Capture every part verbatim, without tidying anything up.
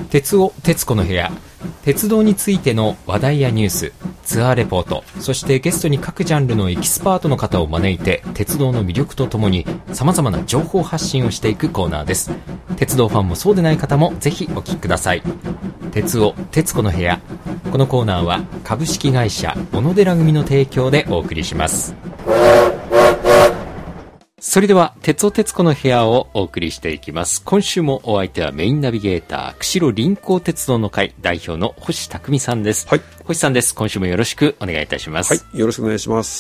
鉄尾鉄子の部屋、鉄道についての話題やニュース、ツアーレポート、そしてゲストに各ジャンルのエキスパートの方を招いて鉄道の魅力とともに様々な情報発信をしていくコーナーです。鉄道ファンもそうでない方もぜひお聞きください。鉄尾鉄子の部屋、このコーナーは株式会社小野寺組の提供でお送りします。それでは鉄尾鉄子の部屋をお送りしていきます。今週もお相手はメインナビゲーター釧路臨港鉄道の会代表の星匠さんです。 はい、 星さんです。今週もよろしくお願いいたします。 はい、よろしくお願いします。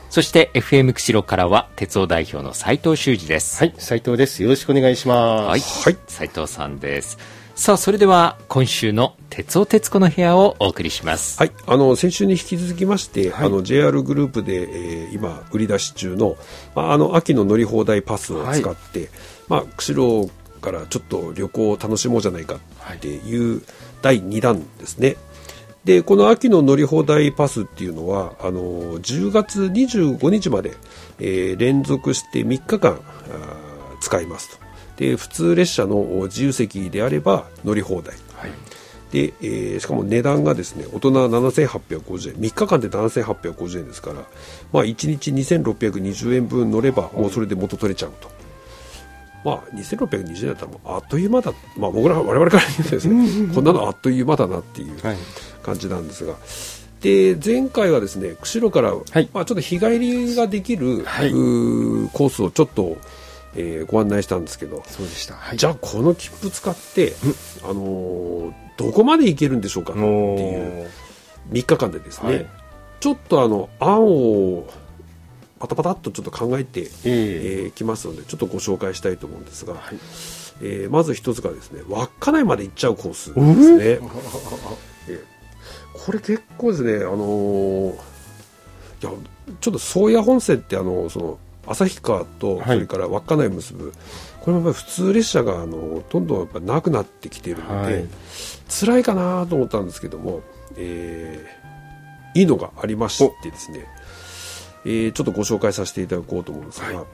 そして エフエム 釧路からは鉄道代表の斉藤修二です。 はい、斉藤です。よろしくお願いします。 はい、はい、斉藤さんです。さあ、それでは今週の鉄尾鉄子の部屋をお送りします。 はい、あの先週に引き続きまして、はい、あの ジェイアール グループで、えー、今売り出し中の、まあ、あの秋の乗り放題パスを使って、はい、まあ、釧路からちょっと旅行を楽しもうじゃないかっていうだいにだんですね。でこの秋の乗り放題パスっていうのはあのじゅうがつにじゅうごにちまで、えー、連続してみっかかん使えますと。で普通列車の自由席であれば乗り放題、はい、で、えー、しかも値段がですね大人ななせんはっぴゃくごじゅうえん、みっかかんでななせんはっぴゃくごじゅうえんですから、まあ、いちにちにせんろっぴゃくにじゅうえんぶん乗ればもうそれで元取れちゃうと、まあ、にせんろっぴゃくにじゅうえんだったらもうあっという間だ、まあ、僕ら我々から言うとですねこんなのあっという間だなっていう感じなんですが、で前回はですね釧路から、はい、まあ、ちょっと日帰りができる、はい、コースをちょっとえー、ご案内したんですけど、 そうでした、はい、 じゃあこの切符使って、あのー、どこまで行けるんでしょうかっていうみっかかんでですね、はい、ちょっとあの案をパタパタっとちょっと考えてき、えーえー、ますのでちょっとご紹介したいと思うんですが、はい、えー、まず一つがですね稚内まで行っちゃうコースですね、えー、これ結構ですね、あのー、いやちょっと宗谷本線ってあのその旭川とそれから稚内を結ぶ、はい、これもやっぱり普通列車があのどんどんやっぱなくなってきているので、はい、辛いかなと思ったんですけども、えー、いいのがありましてですね、えー、ちょっとご紹介させていただこうと思うんですが、はい、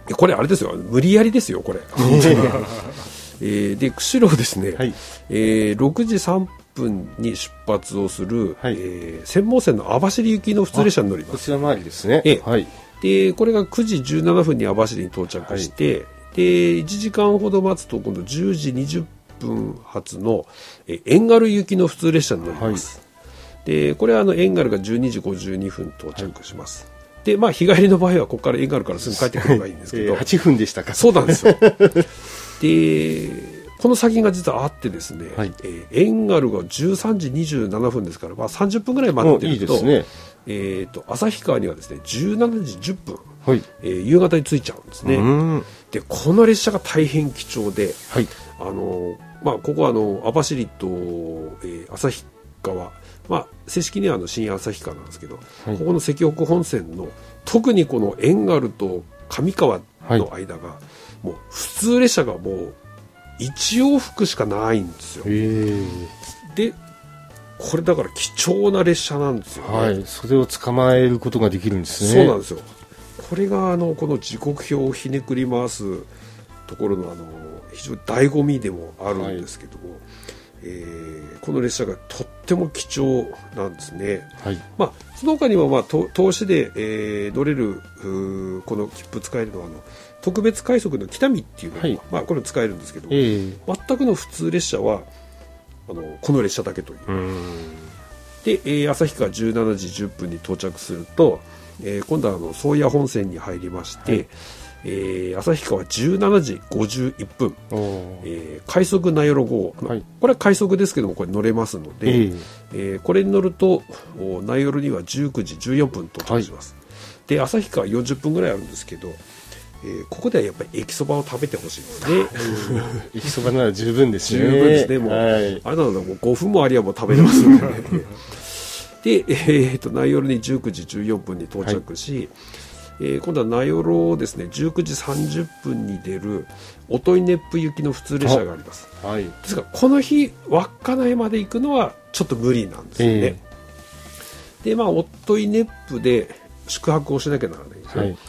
これあれですよ、無理やりですよこれえー、で釧路ですね、はい、えー、ろくじさんぷんに出発をする、はい、えー、専門線の網走行きの普通列車に乗ります。 こちら回りですね、 えーはい、でこれがくじじゅうななふんに網走に到着して、はい、でいちじかんほど待つと今度じゅうじにじゅっぷん発のえ遠軽行きの普通列車に乗ります、はい、でこれはあの遠軽がじゅうにじごじゅうにふん到着します、はい、でまあ、日帰りの場合はここから遠軽からすぐ帰ってくればいいんですけど、 えー、はちふんでしたか。 そうなんですよでこの先が実はあってですね、はい、えー、遠軽がじゅうさんじにじゅうななふんですから、まあ、さんじゅっぷんぐらい待ってると、いいですね、えー、と旭川にはですねじゅうしちじじゅっぷん、はい、えー、夕方に着いちゃうんですね。でこの列車が大変貴重で、はい、あのまあ、ここはあの網走と、えー、旭川、まあ、正式にはあの新旭川なんですけど、はい、ここの石北本線の特にこの遠軽と上川の間が、はい、もう普通列車がもういち往復しかないんですよ。でこれだから貴重な列車なんですよね、 はい、それを捕まえることができるんですね。 そうなんですよ。これがあのこの時刻表をひねくり回すところのあの非常に醍醐味でもあるんですけども、はい、えー、この列車がとっても貴重なんですね、はい、まあ、その他にも、まあ、と投資で、えー、乗れるこの切符使えるのはあの特別快速の北見っていうのが、はい、まあ、これ使えるんですけど、えー、全くの普通列車はあのこの列車だけという。で、えー、旭川じゅうしちじじゅっぷんに到着すると、えー、今度はあの宗谷本線に入りまして、はい、えー、旭川じゅうしちじごじゅういっぷん、えー、快速名寄号、はい、これは快速ですけどもこれ乗れますので、えーえー、これに乗ると名寄にはじゅうくじじゅうよんぷん到着します、はい、で旭川よんじゅっぷんぐらいあるんですけど、えー、ここではやっぱり駅そばを食べてほしいですね駅そばなら十分ですね。 十分ですね。もう、はい、あれなのでもうごふんもありゃもう食べれますので、ね、で、えー、と名寄にじゅうくじじゅうよんぷんに到着し、はい、えー、今度は名寄をですねじゅうくじさんじゅっぷんに出る音威熱風行きの普通列車があります、はい、ですがこの日稚内まで行くのはちょっと無理なんですよね、えー、でまあ音威熱風で宿泊をしなきゃならないんですよ、はい、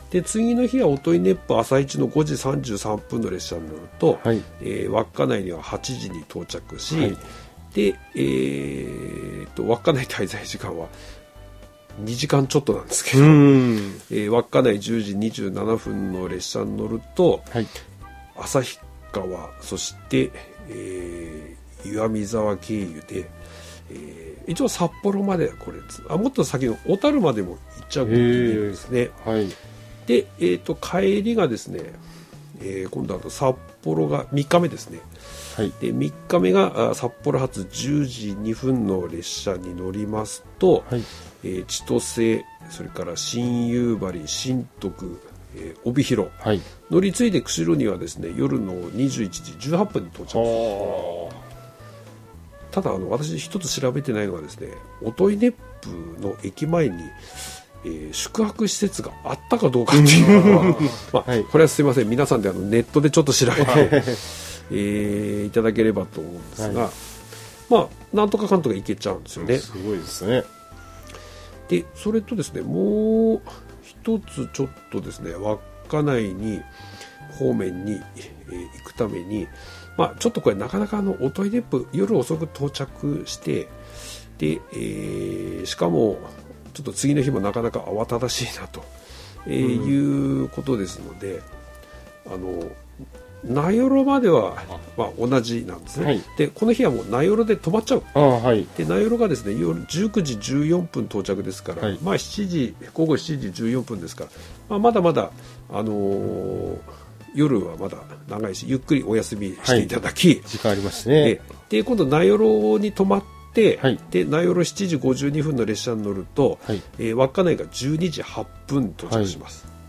で次の日は音威熱波朝一のごじさんじゅうさんぷんの列車に乗ると、はい、えー、稚内にははちじに到着し、はい、で、えー、と稚内滞在時間はにじかんちょっとなんですけど、えー、稚内じゅうじにじゅうななふんの列車に乗ると、はい、旭川そして、えー、岩見沢経由で、えー、一応札幌までこれあもっと先の小樽までも行っちゃうことですね。はい、で、えー、と帰りがですね、えー、今度は札幌がみっかめですね。はい、でみっかめが札幌発じゅうじにふんの列車に乗りますと、はい、えー、千歳それから新夕張新徳、えー、帯広、はい、乗り継いで釧路にはですね夜のにじゅういちじじゅうはっぷんに到着します。ただあの私一つ調べてないのはですね音威熱風の駅前に、えー、宿泊施設があったかどうかっていうのは、まあはい、これはすいません皆さんであのネットでちょっと調べてえー、いただければと思うんですが、はい、まあなんとかかんとかいけちゃうんですよね。 すごいですね。 でそれとですねもう一つちょっとですね稚内に方面に、えー、行くために、まあ、ちょっとこれなかなかあの音威熱風夜遅く到着してで、えー、しかもちょっと次の日もなかなか慌ただしいなと、えーうん、いうことですのであの名寄までは、まあ、同じなんですね、はい、でこの日はもう名寄で止まっちゃう。あ、はい、で名寄がですね夜じゅうくじじゅうよんぷん到着ですから、はい、まあ、しちじごごしちじじゅうよんぷんですから、まあ、まだまだ、あのー、夜はまだ長いしゆっくりお休みしていただき、はい、 時間ありますね。 で、で今度名寄に止まって、はい、で名寄しちじごじゅうにふんの列車に乗ると、はい、えー、稚内がじゅうにじはっぷん到着します、はい、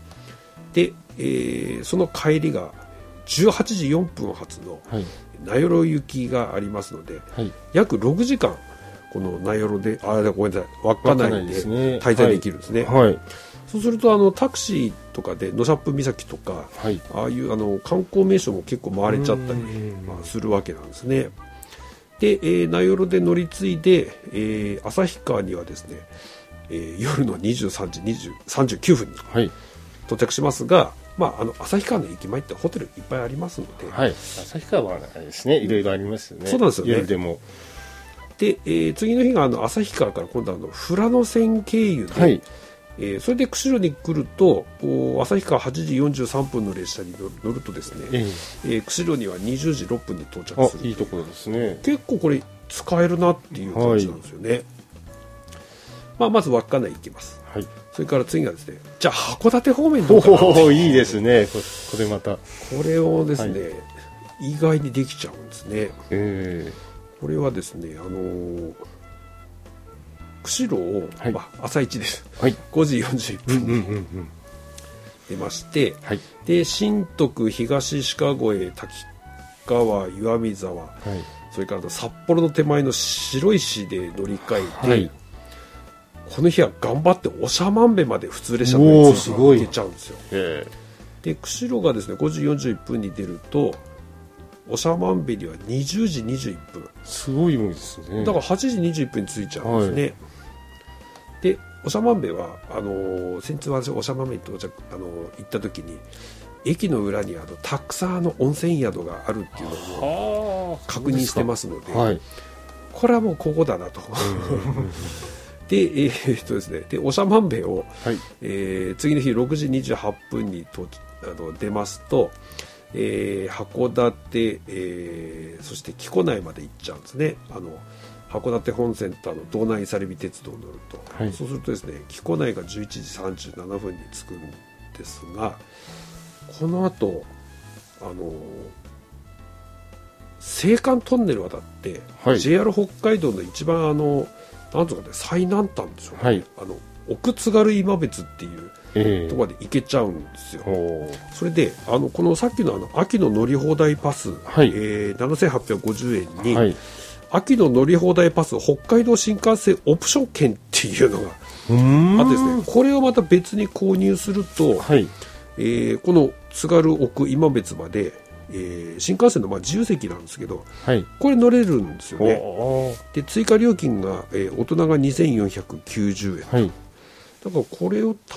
で、えー、その帰りがじゅうはちじよんぷん発の名寄行きがありますので、はい、約ろくじかんこの名寄であごめんなさい稚内で滞在できるんですね。はいはい、そうするとあのタクシーとかで野シャップ岬とか、はい、ああいうあの観光名所も結構回れちゃったり、まあ、するわけなんですね。で、えー、名寄で乗り継いで、えー、旭川にはですね、えー、夜のにじゅうさんじさんじゅうきゅうふんに到着しますが、はい、まあ、あの旭川の駅前ってホテルいっぱいありますので、 はい、旭川はですねいろいろありますよね。 そうなんですよね。 夜でもで、えー、次の日があの旭川から今度はあの富良野線経由で、はい、えー、それで釧路に来ると旭川はちじよんじゅうさんぷんの列車に乗るとですね、えーえー、釧路にはにじゅうじろっぷんに到着する。 いいところですね。 結構これ使えるなっていう感じなんですよね。はい、まあ、まず稚内行きます。はい、それから次がですねじゃあ函館方面どうかなっていう。 いいですね。これまたこれをですね、はい、意外にできちゃうんですね。えー、これはですねあのー、釧路を、はい、まあ、朝一です、はい、ごじよんじゅういっぷんに出まして、はい、で新徳東鹿越滝川岩見沢、はい、それから札幌の手前の白石で乗り換えて、はい、この日は頑張って長万部まで普通列車で行けちゃうんですよ。で釧路がですねごじよんじゅういっぷんに出ると長万部にはにじゅうじにじゅういっぷん、 すごいもんですね。 だからはちじにじゅういっぷんに着いちゃうんですね。はい、で長万部はあのー、先日私長万部に到着、あのー、行った時に駅の裏にあのたくさんの温泉宿があるっていうのを確認してますので、はい、これはもうここだなと。で、えー、っとですね、で長万部を、はい、えー、次の日ろくじにじゅうはっぷんにとあの出ますと、えー、函館、えー、そして木古内まで行っちゃうんですね。あの函館本線とあの道南伊佐美鉄道に乗ると、はい、そうするとですね木古内がじゅういちじさんじゅうななふんに着くんですが、この後あの青函トンネル渡って、はい、ジェイアール 北海道の一番あのなんとかね最南端でしょうね、はい、あの奥津軽今別っていうえー、とこまで行けちゃうんですよ。それであのこのさっきのあの秋の乗り放題パス、はい、えー、ななせんはっぴゃくごじゅうえんに、はい、秋の乗り放題パス北海道新幹線オプション券っていうのがあってですね、これをまた別に購入すると、はい、えー、この津軽奥今別まで、えー、新幹線のまあ自由席なんですけど、はい、これ乗れるんですよね。で追加料金が、えー、大人がにせんよんひゃくきゅうじゅうえん、はい、だからこれを足し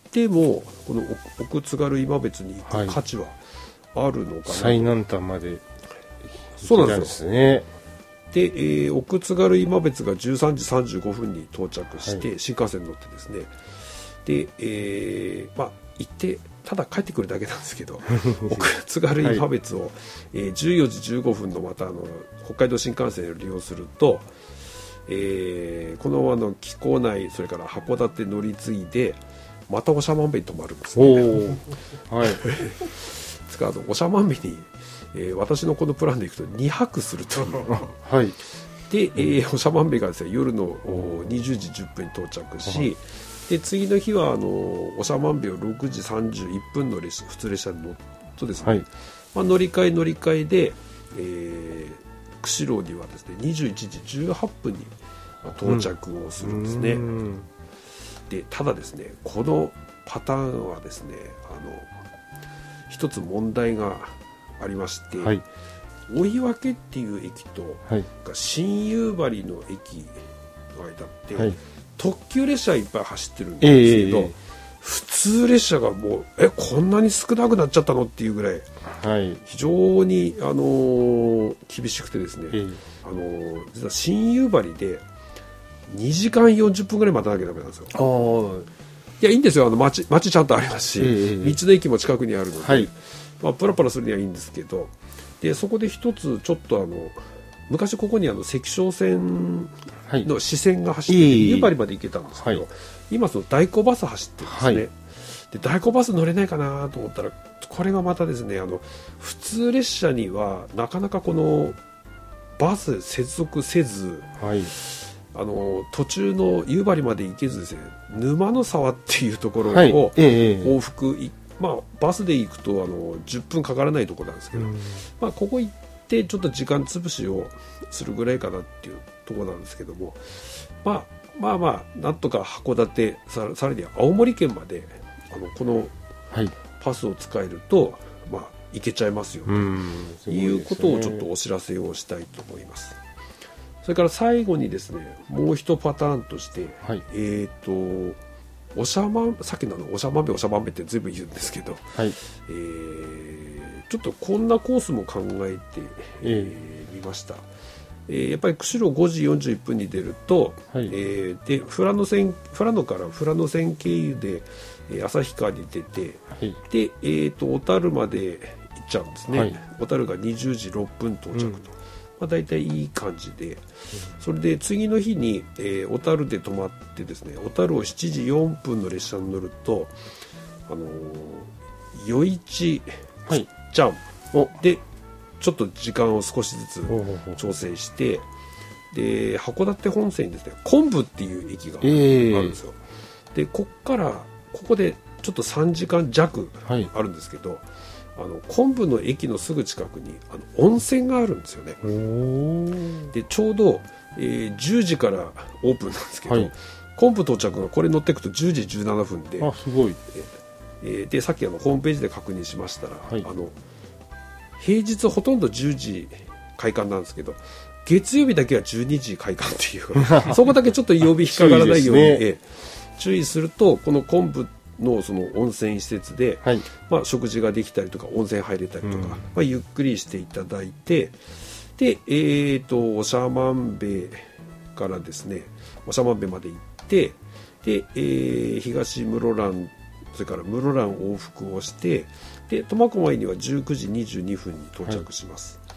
てもこの奥津軽今別に行く価値はあるのかな、はい、 最南端までそうなんですよね。 で、えー、奥津軽今別がじゅうさんじさんじゅうごふんに到着して、はい、新幹線に乗ってですね、で、えー、まあ行ってただ帰ってくるだけなんですけど奥津軽今別を、はい、えー、じゅうよじじゅうごふんのまたあの北海道新幹線を利用すると、えー、このあの木古内それから函館乗り継いでまた長万部に泊まるんですね。 お、はい、 つかあの長万部に、えー、私のこのプランでいくとにはくするという、 はい、 で、えー、長万部がですね夜のにじゅうじじゅっぷんに到着し、で次の日はあの長万部をろくじさんじゅういっぷんの列車普通列車に乗るとですね、はい、まあ、乗り換え乗り換えで、えー、釧路にはですねにじゅういちじじゅうはっぷんに到着をするんですね、うん、でただですねこのパターンはですねあの一つ問題がありまして、はい、追分っていう駅と、はい、新夕張の駅の間って、はい、特急列車いっぱい走ってるんですけど、えー、普通列車がもうえこんなに少なくなっちゃったのっていうぐらい、はい、非常に、あのー、厳しくてですね、えーあのー、実は新夕張でにじかんよんじゅっぷんぐらい待たなきゃダメなんですよ。あいやいいんですよ、あの 街, 街ちゃんとありますし、えー、道の駅も近くにあるので、はい、まあ、プラプラするにはいいんですけど、でそこで一つちょっとあの昔ここにあの石勝線の支線が走ってて、夕張まで行けたんですけど、はい、今その代行バス走ってるんですね、はい、で代行バス乗れないかなと思ったらこれがまたですねあの普通列車にはなかなかこのバス接続せず、はい、あの途中の夕張まで行けずですね沼の沢っていうところを往復、はいええまあ、バスで行くとあのじゅっぷんかからないところなんですけど、うんまあ、ここ行ってちょっと時間潰しをするぐらいかなっていうところなんですけども、まあ、まあまあなんとか函館 さ, さらに青森県まであのこのパスを使えると、まあ、行けちゃいますよと、うんすごいですね、いうことをちょっとお知らせをしたいと思います。それから最後にですねもう一パターンとして、はい、えっ、ー、と長万さっきの長万部長万部って全部言うんですけど、はいえー、ちょっとこんなコースも考えてみ、えー、ました、えー、やっぱり釧路ごじよんじゅういっぷんに出ると、はいえー、で富良野線富良野から富良野線経由で、えー、旭川に出て、はい、で、えー、と小樽まで行っちゃうんですね、はい、小樽がにじゅうじろっぷん到着と、うんまあ、大体いい感じで、それで次の日に、えー、小樽で泊まってですね小樽をしちじよんぷんの列車に乗るとあのー、余市ちゃんでちょっと時間を少しずつ調整して、で函館本線にですね昆布っていう駅があるんですよ、えー、でこっからここでちょっとさんじかんじゃくあるんですけど、はいあの昆布の駅のすぐ近くにあの温泉があるんですよね。でちょうど、えー、じゅうじからオープンなんですけど、はい、昆布到着がこれ乗っていくとじゅうじじゅうななふんで、 あすごい、 えー、でさっきあのホームページで確認しましたら、はい、あの平日ほとんどじゅうじ開館なんですけど月曜日だけはじゅうにじ開館っていうそこだけちょっと曜日引っかからないように、ねえー、注意するとこの昆布のその温泉施設で、はいまあ、食事ができたりとか温泉入れたりとか、うんまあ、ゆっくりしていただいてで、えー、と長万部からですね長万部まで行ってで、えー、東室蘭それから室蘭往復をしてで苫小牧にはじゅうくじにじゅうにふんに到着します、はい、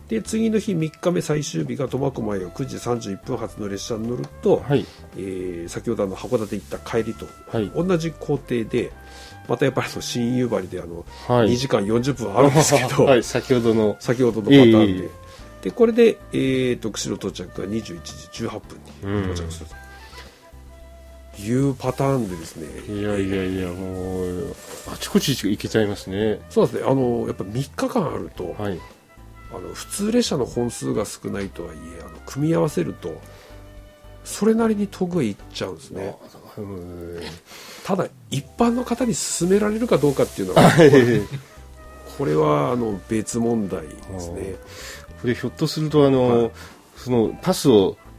で次の日みっかめ最終日が苫小牧をくじさんじゅういっぷん発の列車に乗ると、はいえー、先ほどの函館行った帰りと同じ工程でまたやっぱり新夕張であの、はい、にじかんよんじゅっぷんあるんですけど、 はい、先ほどの先ほどのパターンで、えー、でこれで、えー、と釧路到着がにじゅういちじじゅうはっぷんに到着するというパターンでですね、 いやいやいやもうあちこち行けちゃいますね。 そうですねあのやっぱみっかかんあると、はいあの普通列車の本数が少ないとはいえあの組み合わせるとそれなりに遠くへ行っちゃうんですね。ただ一般の方に勧められるかどうかっていうのはこれはあの別問題ですね。 これひょっとするとあの、はい、そのパスを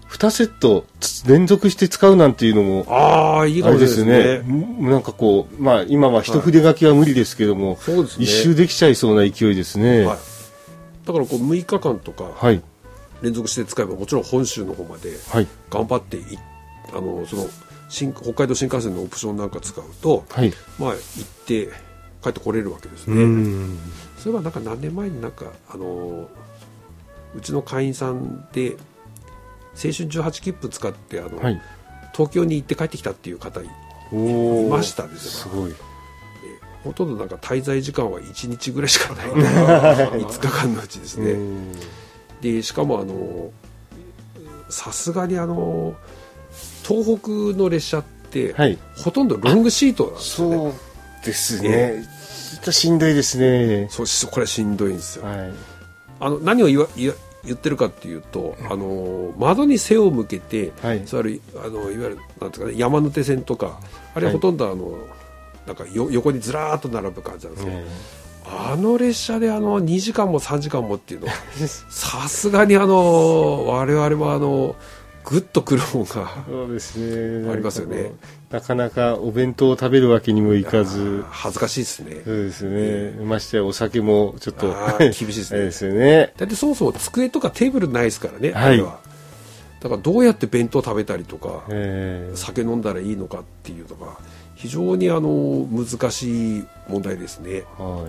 にセット連続して使うなんていうのも、 ああ、いいかもしれないですね。 ですね。なんかこう、まあ今は一筆書きは無理ですけども、はい、そうですね、一周できちゃいそうな勢いですね。はい、 だからこうむいかかんとか、はい、連続して使えばもちろん本州の方まで頑張ってい、はい、あのその新北海道新幹線のオプションなんか使うと、はい、まあ行って帰ってこれるわけですね。うん、それはなんか何年前になんかあのうちの会員さんで青春じゅうはち切符使ってあの、はい、東京に行って帰ってきたっていう方いましたですよ。すごい。ほとんどなんか滞在時間はいちにちぐらいしかないいつかかんのうちですね。でしかもあのさすがにあの東北の列車って、はい、ほとんどロングシートなんですよね。 そうですね。ちょっとしんどいですね。 そうこれはしんどいんですよ。はい、あの何を言わ言わ言ってるかっていうと、あの窓に背を向けて、はい、座るあのいわゆるなんていうか、ね、山手線とかあれはほとんどあの、はい、なんかよ横にずらーっと並ぶ感じなんですけど、うん、あの列車であのにじかんもさんじかんもっていうのはさすがにあの我々もあのグッとくるもんがそうですね、ありますよね。 なかなかお弁当を食べるわけにもいかず恥ずかしいですね。 そうですね、えー、ましてやお酒もちょっと厳しいですね。 ですよね。 だってそもそも机とかテーブルないですからね、はい、あれは。だからどうやって弁当食べたりとか、えー、酒飲んだらいいのかっていうのが非常にあの難しい問題ですね。はい、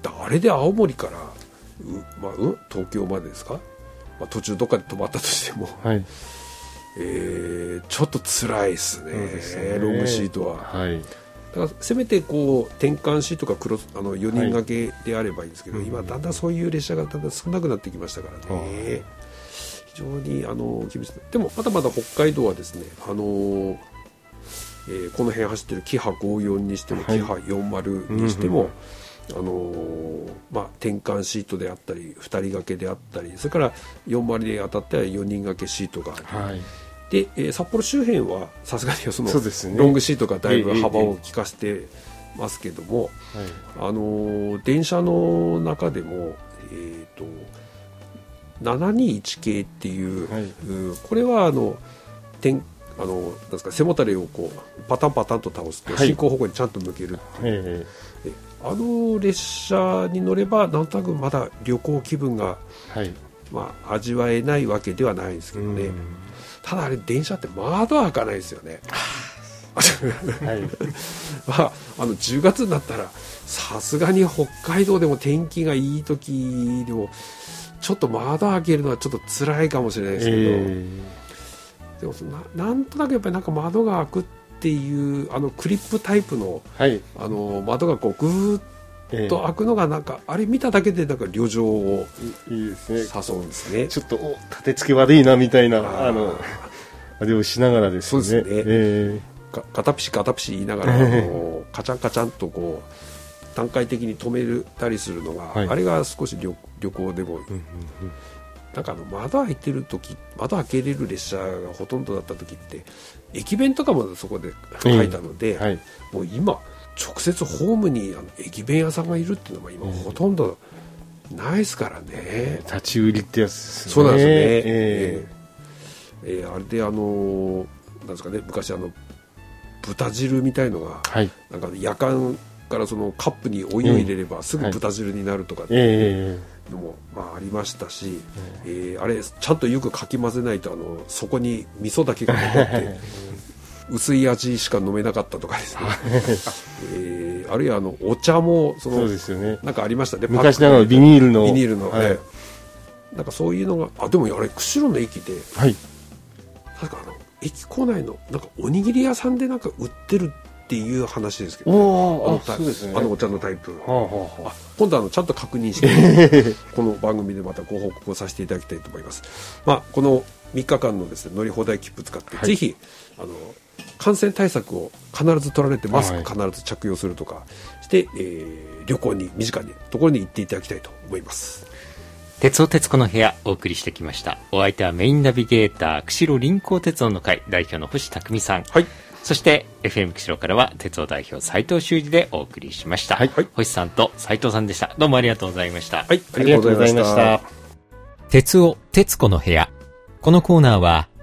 あれで青森から、まあうん、東京までですか、まあ、途中どっかで止まったとしても、はい、えー、ちょっと辛いですね、ねロングシートは。はい、だからせめてこう転換シートがクロスあのよにん掛けであればいいんですけど、はい、今だんだんそういう列車がだんだん少なくなってきましたからね、はい、非常にあの厳しい。でもまだまだ北海道はですね、あのえー、この辺走ってるキハごじゅうよんにしても、はい、キハよんじゅうにしても、うんうん、あのーまあ、転換シートであったりふたり掛けであったり、それからよんじゅうで当たってはよにん掛けシートがある、はい、で、えー、札幌周辺はさすがにそのそうです、ね、ロングシートがだいぶ幅を利かせてますけども、えーえーあのー、電車の中でも、えーとななにいち系っていう、はい、うこれはあの転あのなんですか背もたれをこうパタンパタンと倒すと進行方向にちゃんと向けるっていう、はい、あの列車に乗ればなんとなくまだ旅行気分が、はいまあ、味わえないわけではないですけどね。ただあれ電車って窓開かないですよね。はいまあ、あのじゅうがつになったらさすがに北海道でも天気がいい時でもちょっと窓開けるのはちょっと辛いかもしれないですけど、えー、でも な, なんとなくやっぱりなんか窓が開くっていうあのクリップタイプ の,、はい、あの窓がこうグーッと開くのがなんか、えー、あれ見ただけでなんか旅情を誘うんですね。 ちょっとお立て付け悪いなみたいなああのあれをしながらですね。そうですね、えー、ガタピシガタピシ言いながらあのカチャンカチャンとこう段階的に止めたりするのが、はい、あれが少し 旅, 旅行でも、うんうんうん、なんかあの窓開いてる時窓開けれる列車がほとんどだった時って駅弁とかもそこで書いたので、うんはい、もう今直接ホームにあの駅弁屋さんがいるっていうのは今ほとんどないですからね。 立ち売りってやつですね。 そうなんですよね、えーえー、あれであのなんですかね、昔あの豚汁みたいのが、はい、なんか夜間からそのカップにお湯を入れればすぐ豚汁になるとかっていうのもまあありましたし、えー、あれちゃんとよくかき混ぜないとあのそこに味噌だけが残って薄い味しか飲めなかったとかですね、えー、あるいはあのお茶もそのそうですよね、なんかありましたね、 昔ながらビニールのビニールの、はい、なんかそういうのがあでもあれ釧路の駅で、はい、確かあの駅構内のなんかおにぎり屋さんでなんか売ってるっていう話ですけど、ね、あのそうですね、あのお茶のタイプ、はあはあ、あ今度あのちゃんと確認してこの番組でまたご報告をさせていただきたいと思います。まあ、このみっかかんのですね乗り放題切符使って、はい、ぜひあの感染対策を必ず取られてマスク必ず着用するとかして、はい、えー、旅行に身近なところに行っていただきたいと思います。 鉄尾鉄子の部屋お送りしてきました。お相手はメインナビゲーター釧路臨港鉄道の会代表の星匠さん、はい、そして エフエム 釧路からは鉄道代表斉藤修二でお送りしました、はい、星さんと斉藤さんでした。どうもありがとうございました。 はい、ありがとうございました。 鉄尾鉄子の部屋、このコーナーは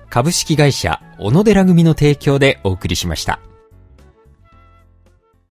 株式会社小野寺組の提供でお送りしました。